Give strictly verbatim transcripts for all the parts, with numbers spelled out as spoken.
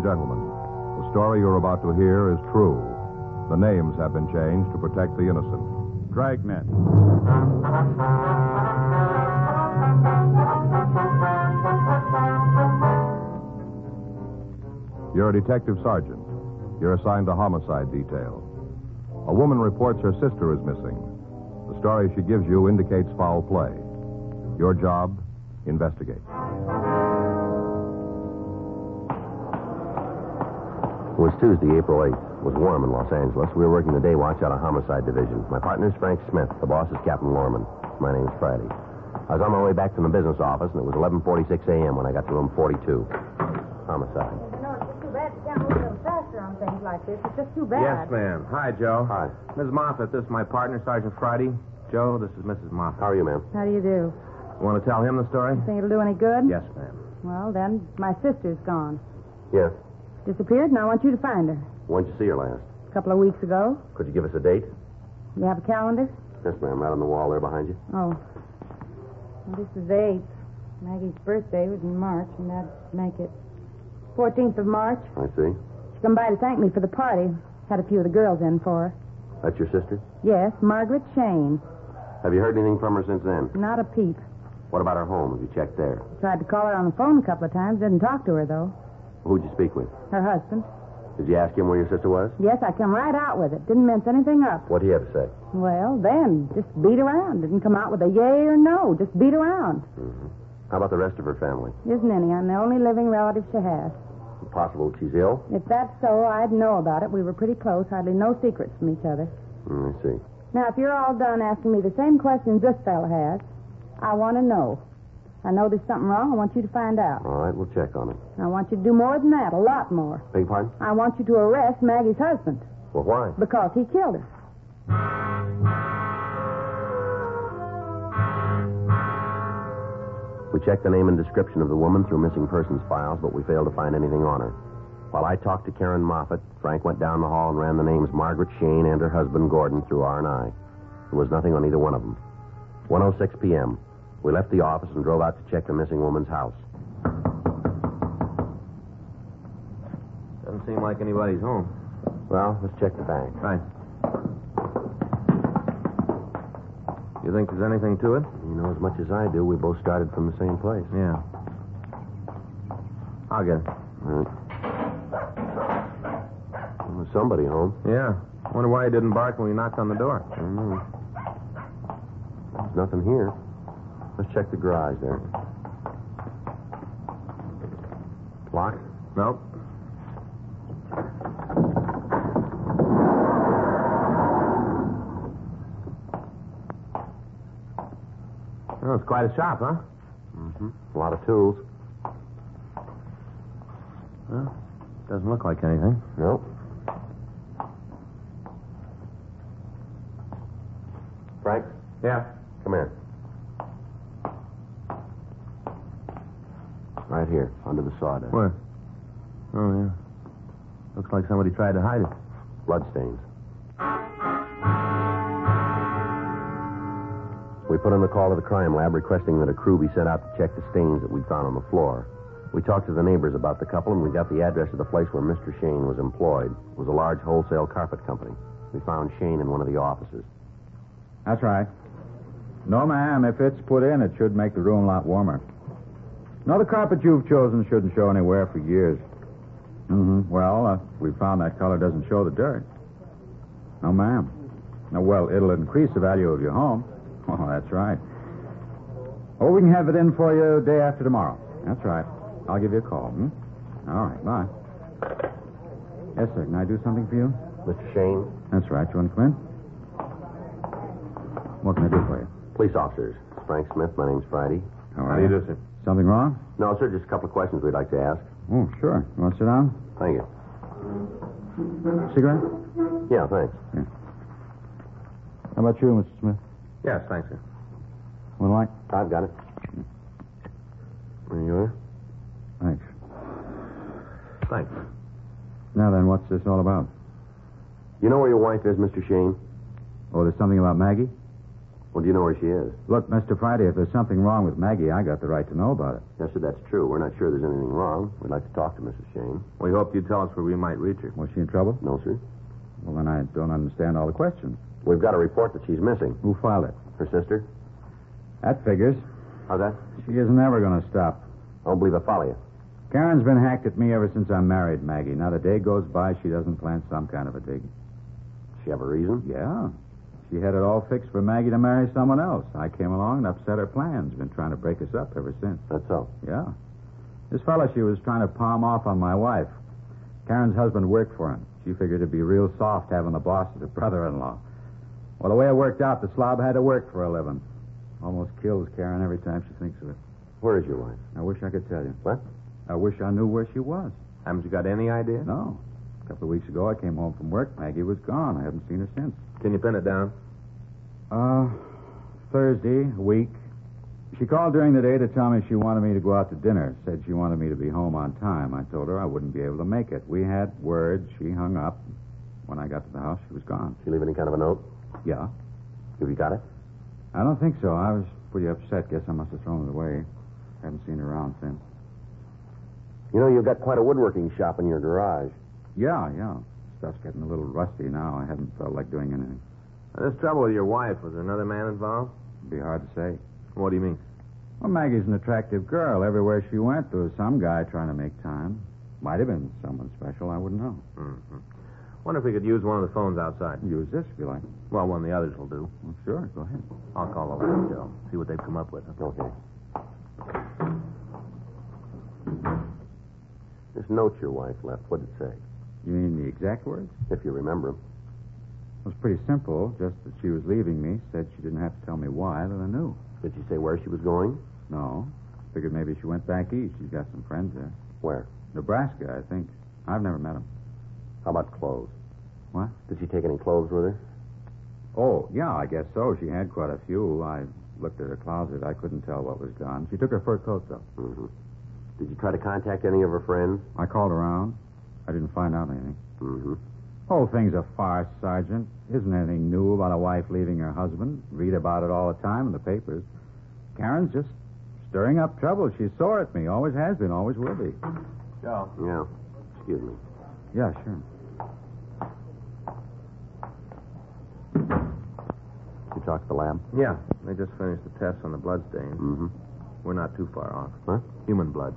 gentlemen, the story you're about to hear is true. The names have been changed to protect the innocent. Dragnet. You're a detective sergeant. You're assigned to homicide detail. A woman reports her sister is missing. The story she gives you indicates foul play. Your job, investigate. It was Tuesday, April eighth. It was warm in Los Angeles. We were working the day watch out of Homicide Division. My partner's Frank Smith. The boss is Captain Lorman. My name's Friday. I was on my way back from the business office, and it was eleven forty-six a.m. when I got to room forty-two. Homicide. You know, it's just too bad you can't move a little faster on things like this. It's just too bad. Yes, ma'am. Hi, Joe. Hi. Missus Moffat, this is my partner, Sergeant Friday. Joe, this is Missus Moffat. How are you, ma'am? How do you do? Want to tell him the story? Think it'll do any good? Yes, ma'am. Well, then, my sister's gone. Yes. Disappeared, and I want you to find her. When'd you see her last? A couple of weeks ago. Could you give us a date? You have a calendar? Yes, ma'am. Right on the wall there behind you. Oh. Well, this is the eighth. Maggie's birthday was in March, and that'd make it fourteenth of March. I see. She come by to thank me for the party. Had a few of the girls in for her. That's your sister? Yes, Margaret Shane. Have you heard anything from her since then? Not a peep. What about her home? Have you checked there? Tried to call her on the phone a couple of times. Didn't talk to her, though. Who'd you speak with? Her husband. Did you ask him where your sister was? Yes, I come right out with it. Didn't mince anything up. What'd he have to say? Well, then, just beat around. Didn't come out with a yay or no. Just beat around. Mm-hmm. How about the rest of her family? Isn't any. I'm the only living relative she has. Possible she's ill? If that's so, I'd know about it. We were pretty close. Hardly no secrets from each other. Mm, I see. Now, if you're all done asking me the same questions this fella has, I want to know. I know there's something wrong. I want you to find out. All right, we'll check on it. I want you to do more than that, a lot more. Beg pardon? I want you to arrest Maggie's husband. Well, why? Because he killed her. We checked the name and description of the woman through missing persons files, but we failed to find anything on her. While I talked to Karen Moffat, Frank went down the hall and ran the names Margaret Shane and her husband Gordon through R and I. There was nothing on either one of them. one oh six p.m. We left the office and drove out to check the missing woman's house. Doesn't seem like anybody's home. Well, let's check the bank. Right. You think there's anything to it? You know as much as I do. We both started from the same place. Yeah. I'll get it. All right. Well, there's somebody home. Yeah. Wonder why he didn't bark when we knocked on the door. I don't know. There's nothing here. Let's check the garage there. Locked? Nope. Well, it's quite a shop, huh? Mm-hmm. A lot of tools. Well, doesn't look like anything. Nope. Frank? Yeah. Come here. Right here, under the sawdust. Where? Oh, yeah. Looks like somebody tried to hide it. Bloodstains. We put in the call to the crime lab requesting that a crew be sent out to check the stains that we found on the floor. We talked to the neighbors about the couple, and we got the address of the place where Mister Shane was employed. It was a large wholesale carpet company. We found Shane in one of the offices. That's right. No, ma'am, if it's put in, it should make the room a lot warmer. No, the carpet you've chosen shouldn't show any wear for years. Mm-hmm. Well, uh, we found that color doesn't show the dirt. No, ma'am. No, well, it'll increase the value of your home. Oh, that's right. Oh, we can have it in for you day after tomorrow. That's right. I'll give you a call. Hmm? All right, bye. Yes, sir. Can I do something for you? Mister Shane? That's right. You want to come in? What can I do for you? Police officers. Frank Smith. My name's Friday. All How right. do you do, sir? Something wrong? No, sir, just a couple of questions we'd like to ask. Oh, sure. You want to sit down? Thank you. Cigarette? Yeah, thanks. Yeah. How about you, Mister Smith? Yes, thanks, sir. One light? I've got it. There you are. Thanks. Thanks. Now then, what's this all about? You know where your wife is, Mister Shane? Oh, there's something about Maggie? Well, do you know where she is? Look, Mister Friday, if there's something wrong with Maggie, I got the right to know about it. Yes, sir, that's true. We're not sure there's anything wrong. We'd like to talk to Missus Shane. We hoped you'd tell us where we might reach her. Was she in trouble? No, sir. Well, then I don't understand all the questions. We've got a report that she's missing. Who filed it? Her sister? That figures. How's that? She isn't ever going to stop. I don't believe I follow you. Karen's been hacked at me ever since I married Maggie. Not a day goes by she doesn't plant some kind of a dig. Does she have a reason? Yeah. She had it all fixed for Maggie to marry someone else. I came along and upset her plans. Been trying to break us up ever since. That's so. Yeah. This fella she was trying to palm off on my wife. Karen's husband worked for him. She figured it'd be real soft having the boss as a brother-in-law. Well, the way it worked out, the slob had to work for a living. Almost kills Karen every time she thinks of it. Where is your wife? I wish I could tell you. What? I wish I knew where she was. Haven't you got any idea? No. A couple of weeks ago, I came home from work. Maggie was gone. I haven't seen her since. Can you pin it down? Uh, Thursday, a week. She called during the day to tell me she wanted me to go out to dinner. Said she wanted me to be home on time. I told her I wouldn't be able to make it. We had words. She hung up. When I got to the house, she was gone. She leave any kind of a note? Yeah. Have you got it? I don't think so. I was pretty upset. Guess I must have thrown it away. Haven't seen her around since. You know, you've got quite a woodworking shop in your garage. Yeah, yeah. Stuff's getting a little rusty now. I haven't felt like doing anything. Now, this trouble with your wife, was there another man involved? It'd be hard to say. What do you mean? Well, Maggie's an attractive girl. Everywhere she went, there was some guy trying to make time. Might have been someone special. I wouldn't know. Mm-hmm. Wonder if we could use one of the phones outside. Use this if you like. Well, one of the others will do. Well, sure. Go ahead. I'll call the lab, Joe. See what they've come up with. Okay. This note your wife left, what did it say? You mean the exact words? If you remember them. It was pretty simple. Just that she was leaving me. Said she didn't have to tell me why, that I knew. Did she say where she was going? No. Figured maybe she went back east. She's got some friends there. Where? Nebraska, I think. I've never met them. How about clothes? What? Did she take any clothes with her? Oh, yeah, I guess so. She had quite a few. I looked at her closet. I couldn't tell what was gone. She took her fur coat, though. Mm-hmm. Did you try to contact any of her friends? I called around. I didn't find out anything. Mm-hmm. Whole thing's a farce, Sergeant. Isn't anything new about a wife leaving her husband. Read about it all the time in the papers. Karen's just stirring up trouble. She's sore at me. Always has been, always will be. Joe. Yeah. Excuse me. Yeah, sure. You talked to the lab? Yeah, they just finished the tests on the blood stain. Mm-hmm. We're not too far off. Huh? Human blood.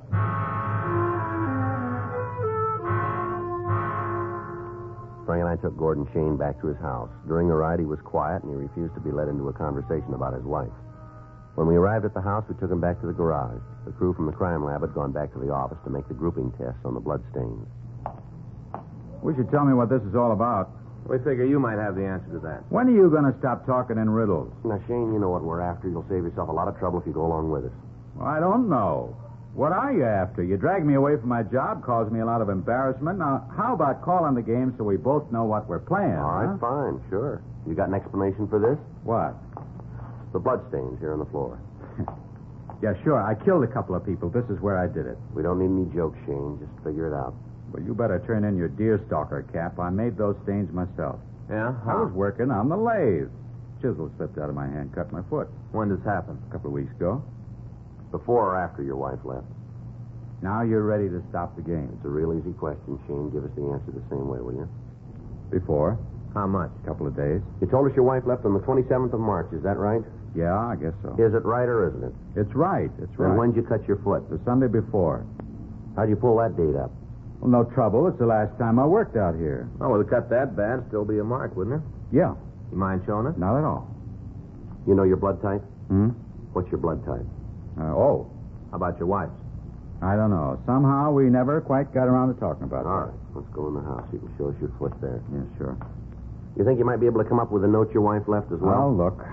Frank and I took Gordon Shane back to his house. During the ride, he was quiet, and he refused to be led into a conversation about his wife. When we arrived at the house, we took him back to the garage. The crew from the crime lab had gone back to the office to make the grouping tests on the blood stains. Wish you'd tell me what this is all about. We figure you might have the answer to that. When are you going to stop talking in riddles? Now, Shane, you know what we're after. You'll save yourself a lot of trouble if you go along with us. Well, I don't know. What are you after? You dragged me away from my job, caused me a lot of embarrassment. Now, how about calling the game so we both know what we're playing? All right, huh? fine, sure. You got an explanation for this? What? The blood stains here on the floor. Yeah, sure. I killed a couple of people. This is where I did it. We don't need any jokes, Shane. Just figure it out. Well, you better turn in your deerstalker cap. I made those stains myself. Yeah? I was working on the lathe. Chisel slipped out of my hand, cut my foot. When does this happen? A couple of weeks ago. Before or after your wife left? Now you're ready to stop the game. It's a real easy question, Shane. Give us the answer the same way, will you? Before. How much? A couple of days. You told us your wife left on the twenty-seventh of March. Is that right? Yeah, I guess so. Is it right or isn't it? It's right. It's right. Then when'd you cut your foot? The Sunday before. How'd you pull that date up? Well, no trouble. It's the last time I worked out here. Oh, with a cut that bad, still be a mark, wouldn't it? Yeah. You mind showing us? Not at all. You know your blood type? Hmm? What's your blood type? Uh, oh. How about your wife's? I don't know. Somehow we never quite got around to talking about All that. right. Let's go in the house. You can show us your foot there. Yeah, sure. You think you might be able to come up with a note your wife left as well? Well, look.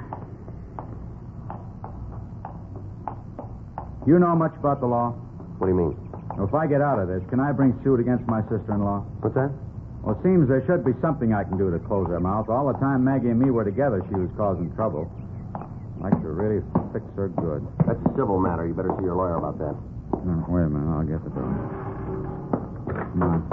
You know much about the law? What do you mean? Well, if I get out of this, can I bring suit against my sister-in-law? What's that? Well, it seems there should be something I can do to close her mouth. All the time Maggie and me were together, she was causing trouble. I'd like to really fix her good. That's a civil matter. You better see your lawyer about that. No, wait a minute. I'll get the door. Come on.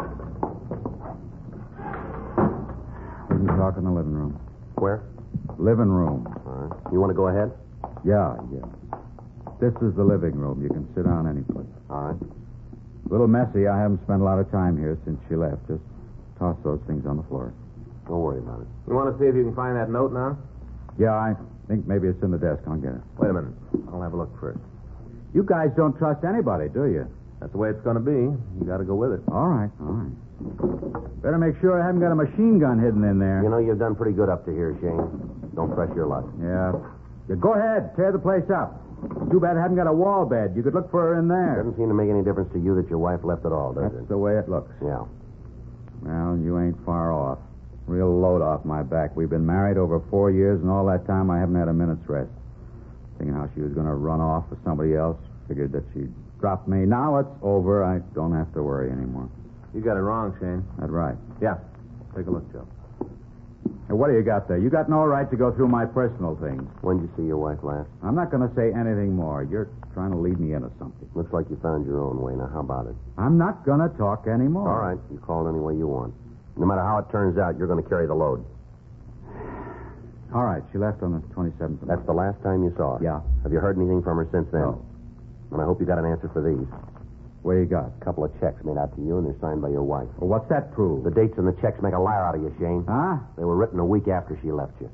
We can talk in the living room. Where? Living room. All right. huh? You want to go ahead? Yeah, yeah. This is the living room. You can sit down any place. All right. A little messy. I haven't spent a lot of time here since she left. Just toss those things on the floor. Don't worry about it. You want to see if you can find that note now? Yeah, I think maybe it's in the desk. I'll get it. Wait a minute. I'll have a look first. You guys don't trust anybody, do you? That's the way it's going to be. You got to go with it. All right, all right. Better make sure I haven't got a machine gun hidden in there. You know, you've done pretty good up to here, Shane. Don't press your luck. Yeah. Yeah, go ahead. Tear the place up. Too bad I haven't got a wall bed. You could look for her in there. Doesn't seem to make any difference to you that your wife left at all, does That's it? the way it looks. Yeah. Well, you ain't far off. Real load off my back. We've been married over four years, and all that time I haven't had a minute's rest. Thinking how she was going to run off with somebody else. Figured that she'd drop me. Now it's over. I don't have to worry anymore. You got it wrong, Shane. That's right. Yeah. Take a look, Joe. Hey, what do you got there? You got no right to go through my personal things. When did you see your wife last? I'm not going to say anything more. You're trying to lead me into something. Looks like you found your own way. Now, how about it? I'm not going to talk anymore. All right. You call it any way you want. No matter how it turns out, you're going to carry the load. All right. She left on the twenty-seventh. That's the last time you saw her? Yeah. Have you heard anything from her since then? No. And I hope you got an answer for these. What do you got? A couple of checks made out to you, and they're signed by your wife. Well, what's that prove? The dates on the checks make a liar out of you, Shane. Huh? They were written a week after she left you.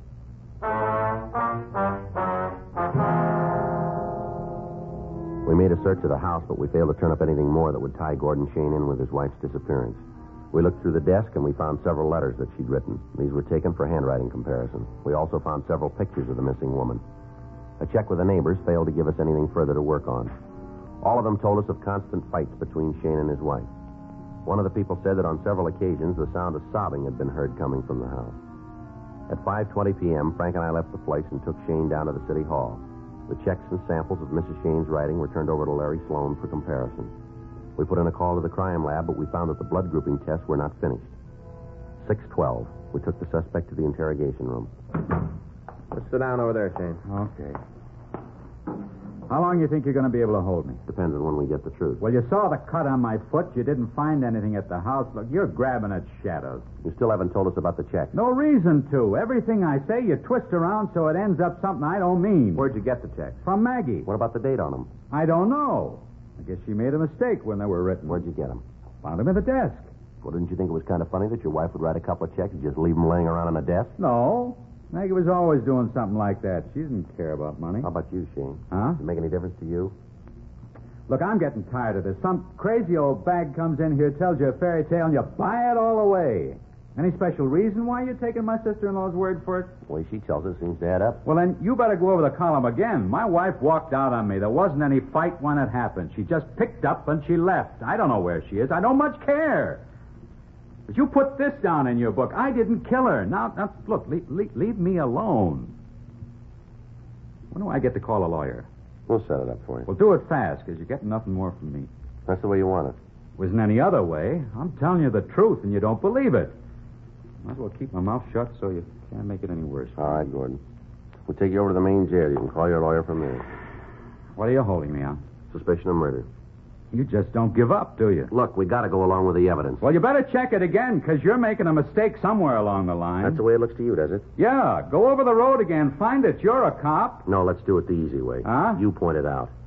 We made a search of the house, but we failed to turn up anything more that would tie Gordon Shane in with his wife's disappearance. We looked through the desk, and we found several letters that she'd written. These were taken for handwriting comparison. We also found several pictures of the missing woman. A check with the neighbors failed to give us anything further to work on. All of them told us of constant fights between Shane and his wife. One of the people said that on several occasions the sound of sobbing had been heard coming from the house. At five twenty p.m., Frank and I left the place and took Shane down to the city hall. The checks and samples of Missus Shane's writing were turned over to Larry Sloan for comparison. We put in a call to the crime lab, but we found that the blood grouping tests were not finished. six twelve. We took the suspect to the interrogation room. Let's sit down over there, Shane. Okay. How long do you think you're going to be able to hold me? Depends on when we get the truth. Well, you saw the cut on my foot. You didn't find anything at the house. Look, you're grabbing at shadows. You still haven't told us about the check. No reason to. Everything I say, you twist around so it ends up something I don't mean. Where'd you get the check? From Maggie. What about the date on them? I don't know. I guess she made a mistake when they were written. Where'd you get them? Found them in the desk. Well, didn't you think it was kind of funny that your wife would write a couple of checks and just leave them laying around on a desk? No. Maggie was always doing something like that. She didn't care about money. How about you, Shane? Huh? Does it make any difference to you? Look, I'm getting tired of this. Some crazy old bag comes in here, tells you a fairy tale, and you buy it all away. Any special reason why you're taking my sister-in-law's word for it? The way she tells it seems to add up. Well, then, you better go over the column again. My wife walked out on me. There wasn't any fight when it happened. She just picked up and she left. I don't know where she is. I don't much care. But you put this down in your book. I didn't kill her. Now, now look, leave, leave, leave me alone. When do I get to call a lawyer? We'll set it up for you. Well, do it fast, because you're getting nothing more from me. That's the way you want it. Wasn't any other way. I'm telling you the truth, and you don't believe it. Might as well keep my mouth shut so you can't make it any worse. All right, Gordon. We'll take you over to the main jail. You can call your lawyer from there. What are you holding me on? Suspicion of murder. You just don't give up, do you? Look, we got to go along with the evidence. Well, you better check it again, because you're making a mistake somewhere along the line. That's the way it looks to you, does it? Yeah, go over the road again. Find it. You're a cop. No, let's do it the easy way. Huh? You point it out.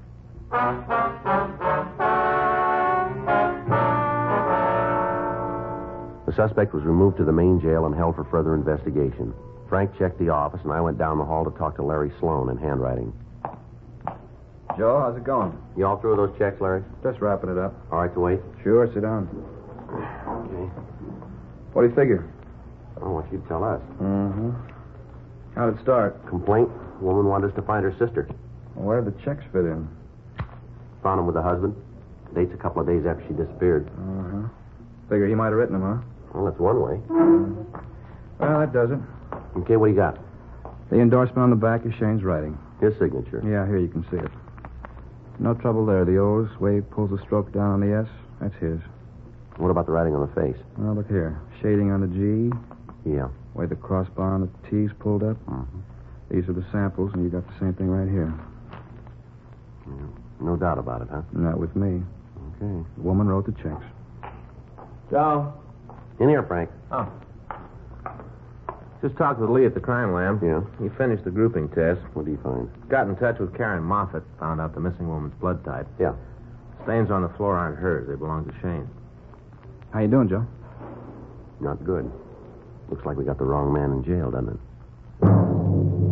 The suspect was removed to the main jail and held for further investigation. Frank checked the office, and I went down the hall to talk to Larry Sloan in handwriting. Joe, how's it going? You all through those checks, Larry? Just wrapping it up. All right to wait? Sure, sit down. Okay. What do you figure? I want you to tell us. Mm-hmm. How'd it start? Complaint. Woman wanted us to find her sister. Well, where did the checks fit in? Found him with the husband. Date's a couple of days after she disappeared. Uh-huh. Figure he might have written them, huh? Well, that's one way. Well, that does it. Okay, what do you got? The endorsement on the back is Shane's writing. His signature. Yeah, here you can see it. No trouble there. The O's, Wade pulls the stroke down on the S. That's his. What about the writing on the face? Well, look here. Shading on the G. Yeah. Way the crossbar on the T's pulled up. Uh-huh. These are the samples, and you got the same thing right here. Yeah. No doubt about it, huh? Not with me. Okay. The woman wrote the checks. Joe. In here, Frank. Oh. Just talked with Lee at the crime lab. Yeah? He finished the grouping test. What do you find? Got in touch with Karen Moffat. Found out the missing woman's blood type. Yeah. Stains on the floor aren't hers. They belong to Shane. How you doing, Joe? Not good. Looks like we got the wrong man in jail, doesn't it?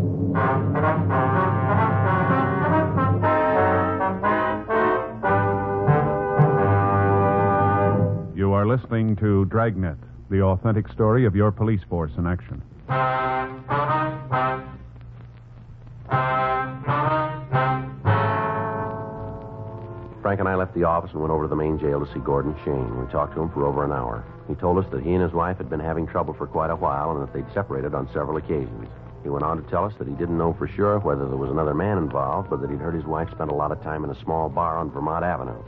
You are listening to Dragnet, the authentic story of your police force in action. Frank and I left the office and went over to the main jail to see Gordon Shane. We talked to him for over an hour. He told us that he and his wife had been having trouble for quite a while and that they'd separated on several occasions. He went on to tell us that he didn't know for sure whether there was another man involved, but that he'd heard his wife spend a lot of time in a small bar on Vermont Avenue.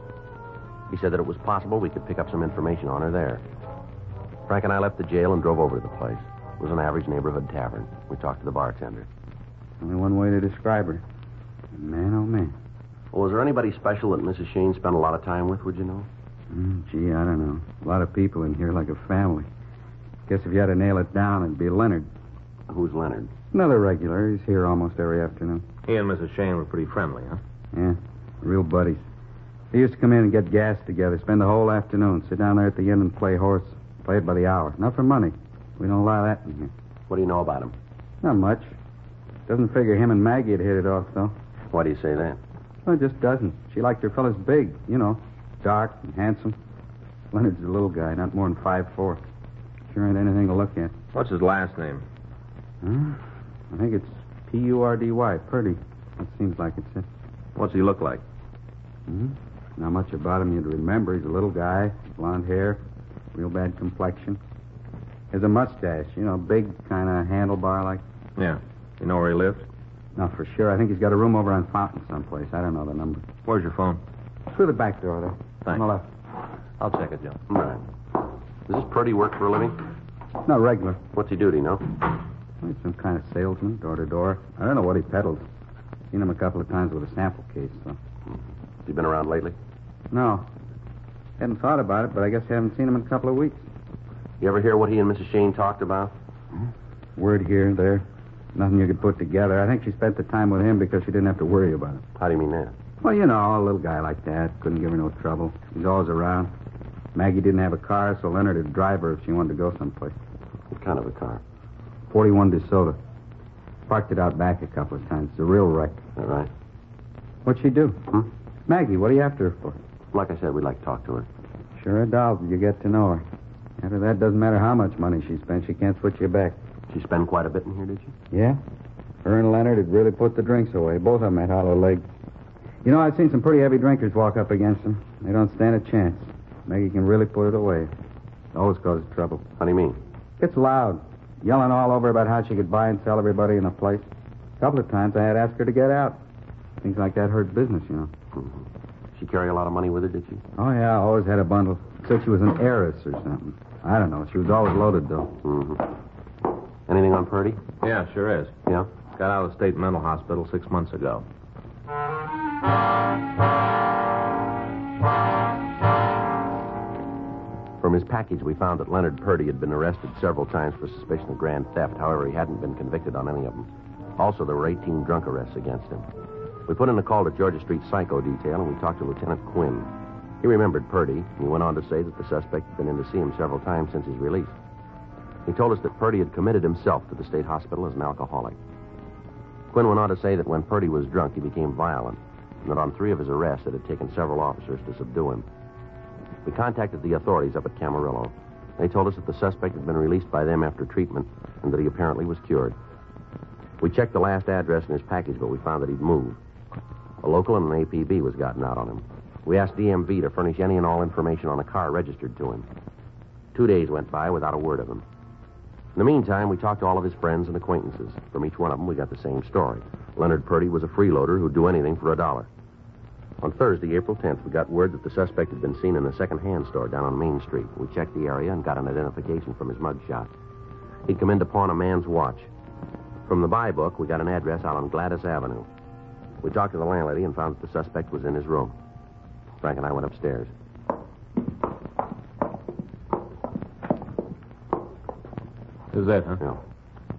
He said that it was possible we could pick up some information on her there. Frank and I left the jail and drove over to the place. It was an average neighborhood tavern. We talked to the bartender. Only one way to describe her. Man, oh, man. Well, was there anybody special that Missus Shane spent a lot of time with, would you know? Mm, gee, I don't know. A lot of people in here like a family. Guess if you had to nail it down, it'd be Leonard. Who's Leonard? Another regular. He's here almost every afternoon. He and Missus Shane were pretty friendly, huh? Yeah, real buddies. They used to come in and get gas together, spend the whole afternoon, sit down there at the inn and play horse. Play it by the hour. Not for money. We don't allow that in here. What do you know about him? Not much. Doesn't figure him and Maggie had hit it off, though. Why do you say that? Well, it just doesn't. She liked her fellas big, you know, dark and handsome. Leonard's a little guy, not more than five four. Sure ain't anything to look at. What's his last name? Huh? I think it's P U R D Y, Purdy. That seems like it's it. What's he look like? Hmm? Not much about him you'd remember. He's a little guy, blonde hair, real bad complexion. Has a mustache, you know, big kind of handlebar like. Yeah. You know where he lives? Not for sure. I think he's got a room over on Fountain someplace. I don't know the number. Where's your phone? Through the back door there. Thanks. On the left. I'll check it, Joe. Right. Does this Purdy work for a living? No, regular. What's he do, do you know? Well, he's some kind of salesman, door to door. I don't know what he peddles. Seen him a couple of times with a sample case, though. Has he been around lately? No. Hadn't thought about it, but I guess I haven't seen him in a couple of weeks. You ever hear what he and Missus Shane talked about? Word here, there. Nothing you could put together. I think she spent the time with him because she didn't have to worry about it. How do you mean that? Well, you know, a little guy like that. Couldn't give her no trouble. He's always around. Maggie didn't have a car, so Leonard would drive her if she wanted to go someplace. What kind of a car? forty-one DeSoto. Parked it out back a couple of times. It's a real wreck. Is that right? What'd she do? Huh? Maggie, what are you after her for? Like I said, we'd like to talk to her. Sure, a doll till you get to know her. After that, doesn't matter how much money she spent, she can't switch you back. She spend quite a bit in here, did she? Yeah? Her and Leonard had really put the drinks away. Both of them had hollow legs. You know, I've seen some pretty heavy drinkers walk up against them. They don't stand a chance. Maggie can really put it away. Always causes trouble. How do you mean? Gets loud. Yelling all over about how she could buy and sell everybody in a place. A couple of times I had asked her to get out. Things like that hurt business, you know. Mm-hmm. She carry a lot of money with her, did she? Oh, yeah, always had a bundle. Said she was an heiress or something. I don't know. She was always loaded, though. Mm-hmm. Anything on Purdy? Yeah, sure is. Yeah? Got out of the state mental hospital six months ago. From his package, we found that Leonard Purdy had been arrested several times for suspicion of grand theft. However, he hadn't been convicted on any of them. Also, there were eighteen drunk arrests against him. We put in a call to Georgia Street Psycho Detail, and we talked to Lieutenant Quinn. He remembered Purdy, and he went on to say that the suspect had been in to see him several times since his release. He told us that Purdy had committed himself to the state hospital as an alcoholic. Quinn went on to say that when Purdy was drunk, he became violent, and that on three of his arrests, it had taken several officers to subdue him. We contacted the authorities up at Camarillo. They told us that the suspect had been released by them after treatment, and that he apparently was cured. We checked the last address in his package, but we found that he'd moved. A local and an A P B was gotten out on him. We asked D M V to furnish any and all information on a car registered to him. Two days went by without a word of him. In the meantime, we talked to all of his friends and acquaintances. From each one of them, we got the same story. Leonard Purdy was a freeloader who'd do anything for a dollar. On Thursday, April tenth, we got word that the suspect had been seen in a second-hand store down on Main Street. We checked the area and got an identification from his mugshot. He'd come in to pawn a man's watch. From the buy book, we got an address out on Gladys Avenue. We talked to the landlady and found that the suspect was in his room. Frank and I went upstairs. Who's that, huh? No.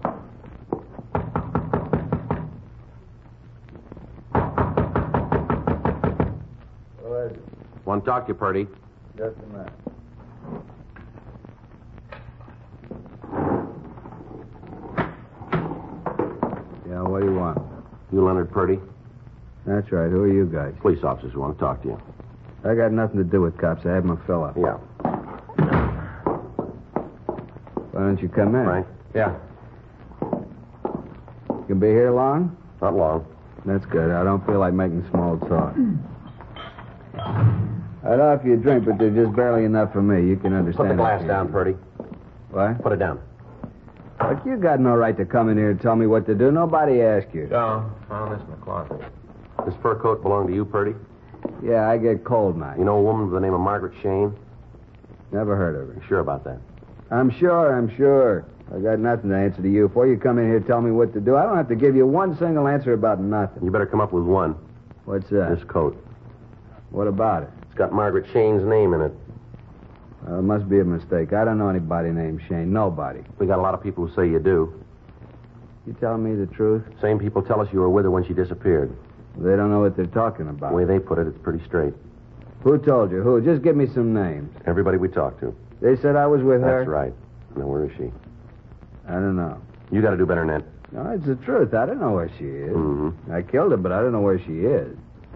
Want to talk to you, Purdy. Just a minute. Yeah, what do you want? You Leonard Purdy? That's right. Who are you guys? Police officers who want to talk to you. I got nothing to do with cops. I have my fill up. Yeah. Why don't you come in? Frank? Yeah. You can be here long? Not long. That's good. I don't feel like making small talk. I'd offer you a drink, but there's just barely enough for me. You can understand. Put the glass that, down, you? Purdy. What? Put it down. But you got no right to come in here and tell me what to do. Nobody asked you. Joe, found this in the closet. This fur coat belong to you, Purdy? Yeah, I get cold now. You know a woman by the name of Margaret Shane? Never heard of her. You sure about that? I'm sure, I'm sure. I got nothing to answer to you. Before you come in here and tell me what to do, I don't have to give you one single answer about nothing. You better come up with one. What's that? This coat. What about it? It's got Margaret Shane's name in it. Uh, it must be a mistake. I don't know anybody named Shane. Nobody. We got a lot of people who say you do. You telling me the truth? Same people tell us you were with her when she disappeared. They don't know what they're talking about. The way they put it, it's pretty straight. Who told you? Who? Just give me some names. Everybody we talked to. They said I was with her? That's right. Now, where is she? I don't know. You got to do better than that. No, it's the truth. I don't know where she is. Mm-hmm. I killed her, but I don't know where she is.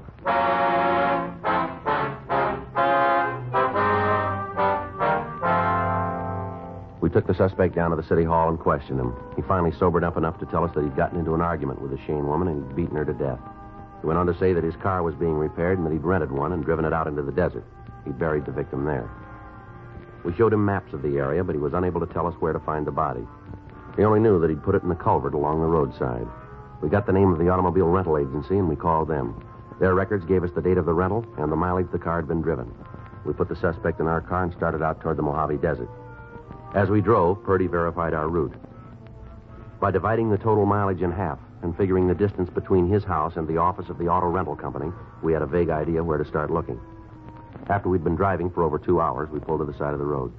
We took the suspect down to the city hall and questioned him. He finally sobered up enough to tell us that he'd gotten into an argument with the Shane woman and he'd beaten her to death. He went on to say that his car was being repaired and that he'd rented one and driven it out into the desert. He buried the victim there. We showed him maps of the area, but he was unable to tell us where to find the body. He only knew that he'd put it in the culvert along the roadside. We got the name of the automobile rental agency and we called them. Their records gave us the date of the rental and the mileage the car had been driven. We put the suspect in our car and started out toward the Mojave Desert. As we drove, Purdy verified our route. By dividing the total mileage in half and figuring the distance between his house and the office of the auto rental company, we had a vague idea where to start looking. After we'd been driving for over two hours, we pulled to the side of the road.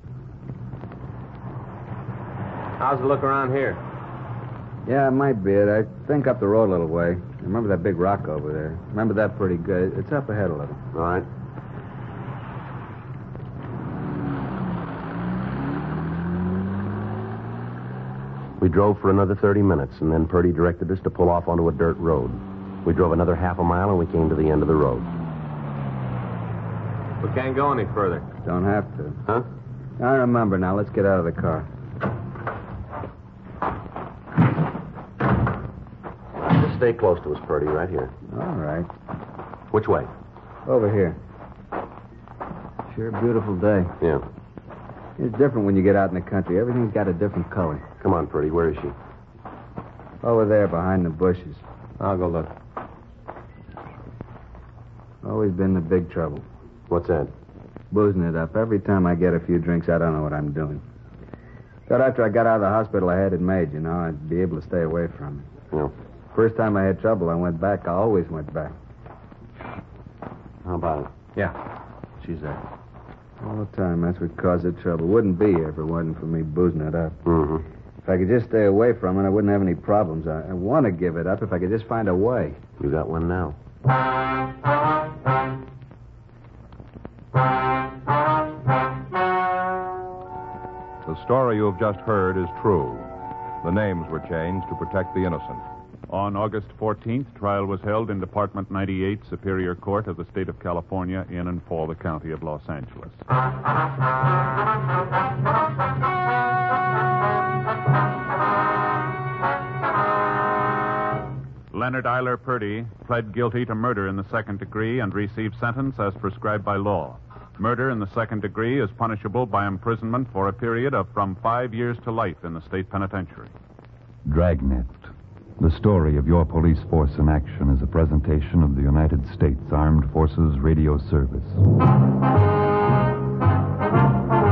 How's it look around here? Yeah, it might be it. I think up the road a little way. Remember that big rock over there? Remember that pretty good. It's up ahead a little. All right. We drove for another thirty minutes, and then Purdy directed us to pull off onto a dirt road. We drove another half a mile, and we came to the end of the road. We can't go any further. Don't have to. Huh? I remember now. Let's get out of the car. Just stay close to us, Purdy, right here. All right. Which way? Over here. Sure beautiful day. Yeah. It's different when you get out in the country. Everything's got a different color. Come on, Purdy. Where is she? Over there behind the bushes. I'll go look. Always been the big trouble. What's that? Boozing it up. Every time I get a few drinks, I don't know what I'm doing. Thought after I got out of the hospital, I had it made, you know. I'd be able to stay away from it. Yeah. First time I had trouble, I went back. I always went back. How about it? Yeah. She's there. All the time. That's what caused the trouble. Wouldn't be if it wasn't for me boozing it up. Mm-hmm. If I could just stay away from it, I wouldn't have any problems. I, I want to give it up if I could just find a way. You got one now. The story you have just heard is true. The names were changed to protect the innocent. On August fourteenth, trial was held in Department ninety-eight, Superior Court of the State of California, in and for the County of Los Angeles. Leonard Eiler Purdy pled guilty to murder in the second degree and received sentence as prescribed by law. Murder in the second degree is punishable by imprisonment for a period of from five years to life in the state penitentiary. Dragnet. The story of your police force in action is a presentation of the United States Armed Forces Radio Service.